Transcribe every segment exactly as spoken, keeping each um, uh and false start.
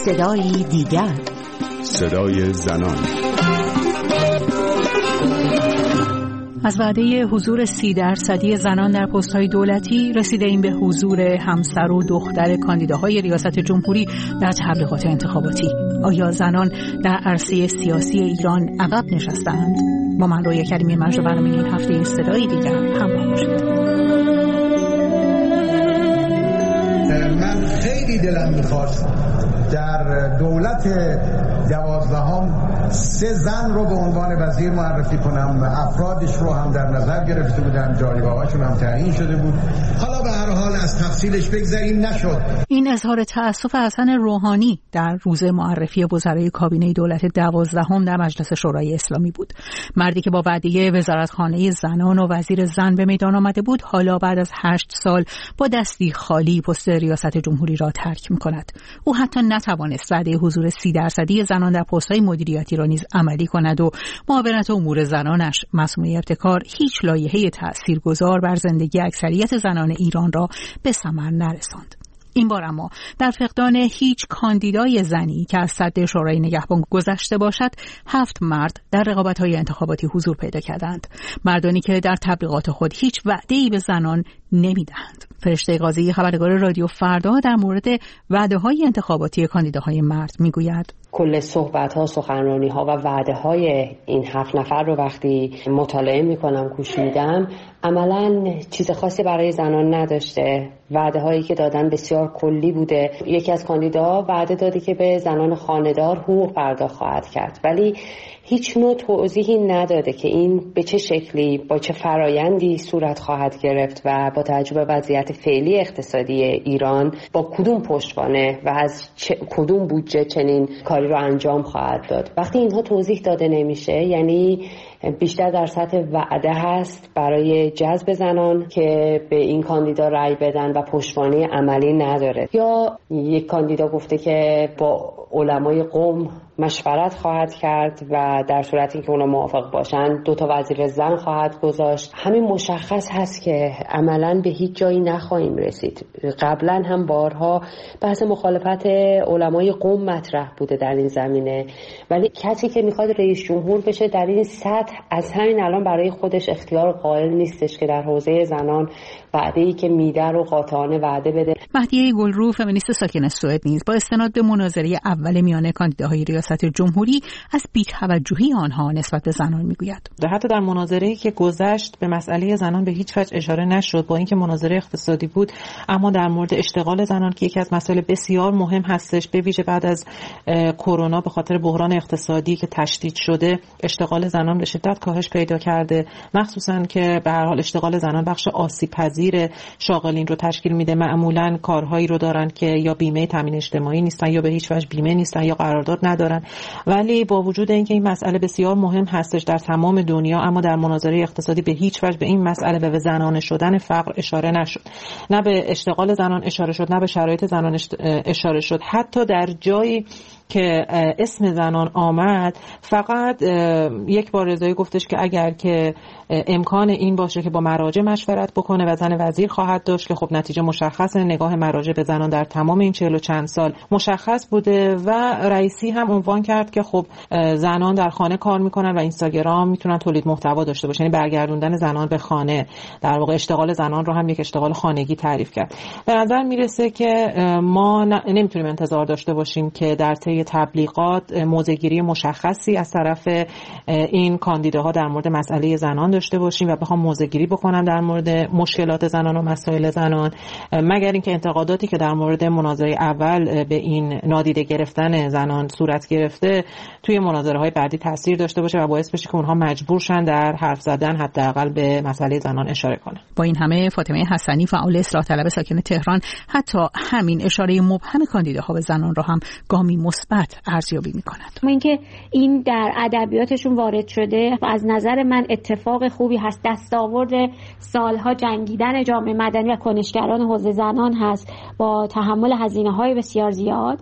صدایی دیگر، صدای زنان. از وعده حضور سی درصدی زنان در پست‌های دولتی رسیده این به حضور همسر و دختر کاندیداهای ریاست جمهوری در تبلیغات انتخاباتی. آیا زنان در عرصه سیاسی ایران عقب نشستند؟ با من رویا کریمی مجری برنامه این هفته صدایی دیگر همراه باشید. من خیلی دلم می‌خواست در دولت دوازدهم سه زن رو به عنوان وزیر معرفی کنم. افرادش رو هم در نظر گرفته بودم، جایگاهاشون هم تعیین شده بود. حالا به هر حال از تفصیلش بگذاریم نشد. این اظهار تأسف حسن روحانی در روز معرفی وزرای کابینه دولت دوازدهم در مجلس شورای اسلامی بود. مردی که با وعده وزارتخانه زنان و وزیر زن به میدان آمده بود، حالا بعد از هشت سال با دستی خالی پست ریاست جمهوری را ترک می‌کند. او حتی نتوانست وعده حضور سی درصدی زنان در پست‌های مدیریتی را نیز عملی کند و معاونت امور زنانش مسموع ابتکار هیچ لایحه تأثیرگذار بر زندگی اکثریت زنان ایران را به ثمر نرساند. این بار اما در فقدان هیچ کاندیدای زنی که از سد شورای نگهبان گذشته باشد، هفت مرد در رقابت‌های انتخاباتی حضور پیدا کردند. مردانی که در تبلیغات خود هیچ وعده‌ای به زنان نمی‌دهند. فرشته قاضی خبرنگار رادیو فردا در مورد وعده‌های انتخاباتی کاندیداهای مرد میگوید: کل صحبت‌ها، سخنرانی‌ها و وعده‌های این هفت نفر رو وقتی مطالعه می‌کنم، گوش میدم، عملاً چیز خاصی برای زنان نداشته. وعده‌هایی که دادن بسیار کلی بوده. یکی از کاندیداها وعده داده که به زنان خانه‌دار حقوق پرداخت خواهد کرد، ولی هیچ نوع توضیحی نداده که این به چه شکلی، با چه فرایندی صورت خواهد گرفت و با توجه به وضعیت فعلی اقتصادی ایران با کدوم پشتوانه و از چه، کدوم بودجه چنین کاری رو انجام خواهد داد. وقتی اینها توضیح داده نمیشه، یعنی بیشتر در سطح وعده هست برای جذب زنان که به این کاندیدا رأی بدن و پشتوانه عملی نداره. یا یک کاندیدا گفته که با علمای قوم مشورت خواهد کرد و در صورتی که اونا موافق باشن دو تا وزیر زن خواهد گذاشت. همین مشخص هست که عملاً به هیچ جایی نخواهیم رسید. قبلا هم بارها بحث مخالفت علمای قوم مطرح بوده در این زمینه، ولی کسی که میخواد رئیس جمهور بشه در این سطح از همین الان برای خودش اختیار قائل نیستش که در حوزه زنان وعده‌ای که میده رو قاطعانه وعده بده. مهدیه گلرو، فمینیست ساکن سوئد، نیز با استناد به مناظره اول میان کاندیداهای ریاست جمهوری از بی‌توجهی آنها نسبت به زنان میگوید. حتی در مناظره‌ای که گذشت به مسئله زنان به هیچ وجه اشاره نشد، با اینکه مناظره اقتصادی بود، اما در مورد اشتغال زنان که یکی از مسائل بسیار مهم هستش، به ویژه بعد از کرونا به خاطر بحران اقتصادی که تشدید شده، اشتغال زنان به شدت کاهش پیدا کرده، مخصوصاً که به هر حال اشتغال زنان بخش آسیب پذیر شاغلین رو تشکیل میده. معمولاً کارهایی رو دارن که یا بیمه تامین اجتماعی نیستن یا به هیچ وجه بیمه نیستن یا قرارداد ندارن. ولی با وجود اینکه این مسئله بسیار مهم هستش در تمام دنیا، اما در مناظره اقتصادی به هیچ وجه به این مسئله به زنانه شدن فقر اشاره نشد. نه به اشتغال زنان اشاره شد، نه به شرایط زنان اشاره شد. حتی در جایی که اسم زنان آمد فقط یک بار رضایی گفتش که اگر که امکان این باشه که با مراجع مشورت بکنه و زن وزیر خواهد داشت، که خب نتیجه مشخصه. نگاه مراجع به زنان در تمام این چهل و چند سال مشخص بوده و رئیسی هم عنوان کرد که خب زنان در خانه کار میکنن و اینستاگرام میتونن تولید محتوا داشته باشن، یعنی برگردوندن زنان به خانه، در واقع اشتغال زنان رو هم یک اشتغال خانگی تعریف کرد. به نظر میرسه که ما نمیتونیم انتظار داشته باشیم که در طی تبلیغات موضع‌گیری مشخصی از طرف این کاندیداها در مورد مسئله زنان داشته باشیم و بخوام موضع‌گیری بکنن در مورد مشکلات زنان و مسائل زنان، مگر اینکه انتقاداتی که در مورد مناظره اول به این نادیده گرفتن زنان صورت گرفته توی مناظره‌های بعدی تاثیر داشته باشه و باعث بشه که اونها مجبور شن در حرف زدن حداقل به مسئله زنان اشاره کنن. با این همه فاطمه حسنی، فعال اصلاح طلب ساکن تهران، حتی همین اشاره مبهم کاندیداها به زنان را هم گامی مثبت ارزیابی می‌کند. اینکه این در ادبیاتشون وارد شده از نظر من اتفاق خوبی هست. دستاورد سالها جنگیدن جامعه مدنی و کنشگران حوزه زنان هست. با تحمل هزینه‌های بسیار زیاد،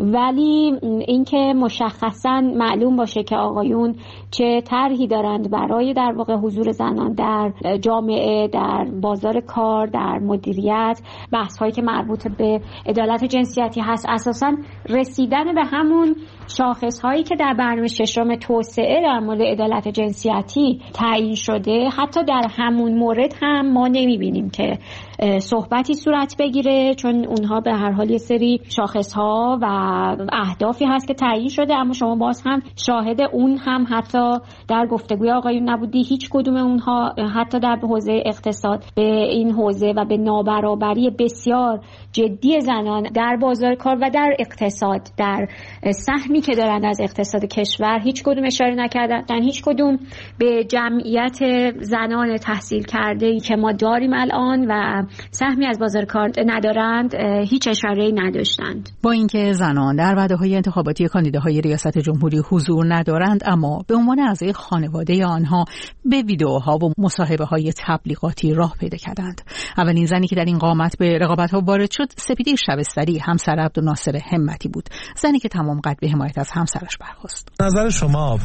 ولی اینکه مشخصاً معلوم باشه که آقایون چه طرحی دارند برای در واقع حضور زنان در جامعه، در بازار کار، در مدیریت، بحث‌هایی که مربوط به عدالت جنسیتی هست، اساساً رسیدن به همون شاخص‌هایی که در برنامه ششم توسعه در مورد عدالت جنسیتی تعیین شده، حتی در همون مورد هم ما نمی‌بینیم که صحبتی صورت بگیره، چون اونها به هر حال یه سری شاخص‌ها و اهدافی هست که تعیین شده، اما شما باز هم شاهد اون هم حتی در گفتگوی آقایون نبودی. هیچ کدوم اونها حتی در حوزه اقتصاد به این حوزه و به نابرابری بسیار جدی زنان در بازار کار و در اقتصاد، در سهمی که دارند از اقتصاد کشور، هیچ کدوم اشاره نکردن. هیچ کدوم به جمعیت زنان تحصیل کرده که ما داریم الان و سهمی از بازار کار ندارند هیچ اشاره‌ای نداشتند. با اینکه زنان در وعده‌های انتخاباتی کاندیداهای ریاست جمهوری حضور ندارند، اما به عنوان اعضای خانواده آنها به ویدئوها و مصاحبه‌های تبلیغاتی راه پیدا کردند. اولین زنی که در این قامت به رقابت‌ها وارد شد سپیده شبستری، همسر عبدالناصر همتی بود، زنی که تمام قد به حمایت از همسرش برخاست. نظر شما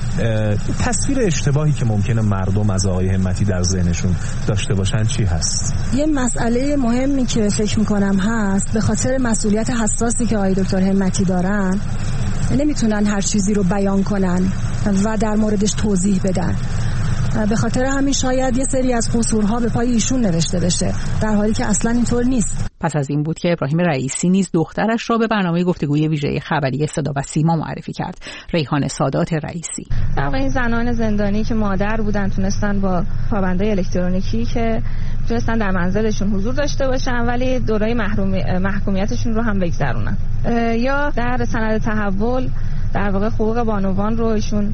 تصویر اشتباهی که ممکنه مردم از آقای همتی در ذهنشون داشته باشن چی هست؟ یه مسئله مهمی که فکر می‌کنم هست، به خاطر مسئولیت حساسی که آقای دکتر همتی دارن نمیتونن هر چیزی رو بیان کنن و در موردش توضیح بدن. به خاطر همین شاید یه سری از قصورها به پای ایشون نوشته بشه، در حالی که اصلا اینطور نیست. پس از این بود که ابراهیم رئیسی نیز دخترش را به برنامه گفتگوی ویژه خبری صدا و سیما معرفی کرد. ریحان سادات رئیسی: در واقع این زنان زندانی که مادر بودن تونستن با پابندی الکترونیکی که تونستن در منزلشون حضور داشته باشن ولی دورای محکومیتشون رو هم بگذرونن، یا در سند تحول در واقع حقوق بانوان رو ایشون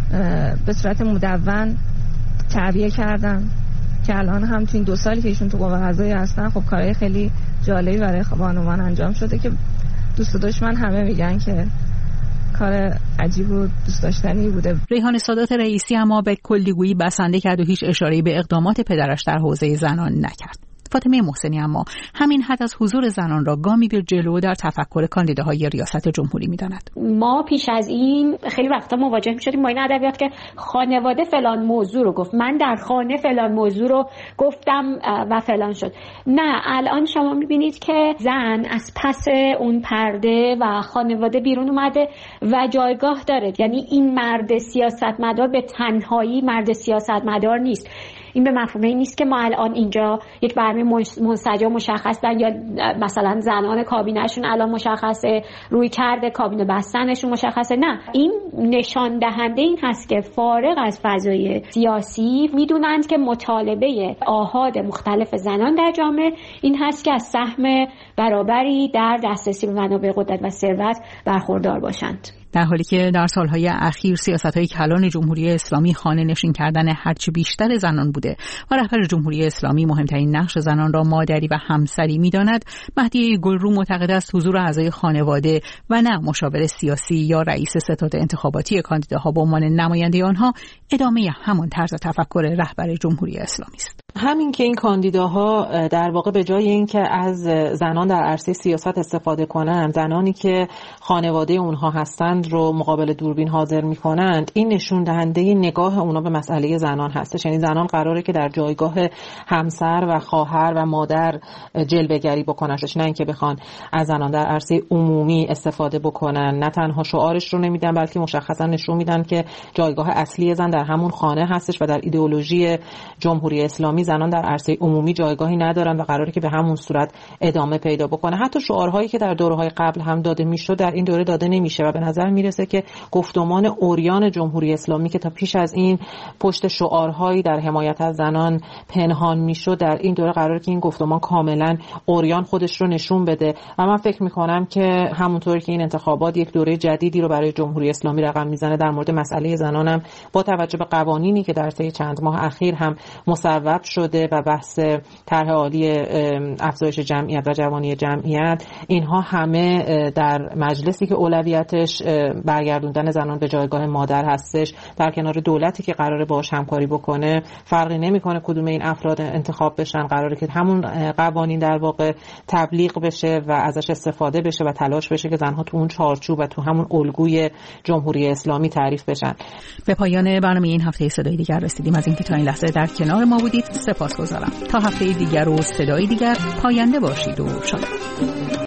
به صورت مدون تعبیه کردن که الان هم تو این دو سالی که ایشون تو قوه قضاییه هستن خب کارهای خیلی جالبی برای بانوان انجام شده که دوست و دشمن همه میگن که کار عجیب و دوست داشتنی بوده. ریحان سادات رئیسی اما به کلیگویی بسنده کرد و هیچ اشاره‌ای به اقدامات پدرش در حوزه زنان نکرد. فاطمه محسنی اما همین حد از حضور زنان را گامی به جلو در تفکر کاندیداهای ریاست جمهوری می‌داند. ما پیش از این خیلی وقتا مواجه می‌شدیم با این ادبیات که خانواده فلان موضوع رو گفت، من در خانه فلان موضوع رو گفتم و فلان شد. نه، الان شما می‌بینید که زن از پس اون پرده و خانواده بیرون اومده و جایگاه داره. یعنی این مرد سیاستمدار به تنهایی مرد سیاستمدار نیست. این به مفهوم این نیست که ما الان اینجا یک برنامه منسجم مشخص دارن یا مثلا زنان کابینه‌شون الان مشخصه، روی کرده کابینه بستنشون مشخصه. نه، این نشان دهنده این هست که فارغ از فضای سیاسی میدونند که مطالبه آحاد مختلف زنان در جامعه این هست که از سهم برابری در دسترسی به منابع قدرت و ثروت برخوردار باشند. در حالی که در سالهای اخیر سیاست‌های کلان جمهوری اسلامی خانه نشین کردن هرچی بیشتر زنان بوده و رهبر جمهوری اسلامی مهمترین نقش زنان را مادری و همسری می‌داند، مهدی گلرو معتقد است حضور اعضای خانواده و نه مشاور سیاسی یا رئیس ستاد انتخاباتی کاندیداها به عنوان نماینده آنها ادامه همان طرز تفکر رهبر جمهوری اسلامی است. همین که این کاندیداها در واقع به جای اینکه از زنان در عرصه سیاست استفاده کنند، زنانی که خانواده اونها هستند رو مقابل دوربین حاضر می‌کنند، این نشون دهنده نگاه اونا به مسئله زنان هستش. یعنی زنان قراره که در جایگاه همسر و خواهر و مادر جلوه‌گری بکنن، نه اینکه بخوان از زنان در عرصه عمومی استفاده بکنن. نه تنها شعارش رو نمیدن بلکه مشخصا نشون میدن که جایگاه اصلی زن در همون خانه هستش و در ایدئولوژی جمهوری اسلامی زنان در عرصه عمومی جایگاهی ندارن و قراره که به همون صورت ادامه پیدا بکنه. حتی شعارهایی که در دوره‌های قبل هم داده میشد در این دوره داده نمیشه و به نظر میرسه که گفتمان اوریان جمهوری اسلامی که تا پیش از این پشت شعارهایی در حمایت از زنان پنهان میشد، در این دوره قراره که این گفتمان کاملا اوریان خودش رو نشون بده و من فکر میکنم که همونطوری که این انتخابات یک دوره جدیدی رو برای جمهوری اسلامی رقم میزنه، در مورد مسئله زنانم با توجه به قوانینی که در طی چند ماه اخیر هم مصوب شده و بحث طرح عالی افزایش جمعیت و جوانی جمعیت، اینها همه در مجلسی که اولویتش برگردوندن زنان به جایگاه مادر هستش، در کنار دولتی که قراره باهاش همکاری بکنه، فرقی نمیکنه کدوم این افراد انتخاب بشن، قراره که همون قوانین در واقع تبلیغ بشه و ازش استفاده بشه و تلاش بشه که زنها تو اون چارچوب و تو همون الگوی جمهوری اسلامی تعریف بشن. به پایان برنامه این هفته صدای دیگر رسیدیم. از اینکه تا این لحظه در کنار ما بودید سپاسگزارم. تا هفته دیگر و صدای دیگر، پاینده باشید و شاد.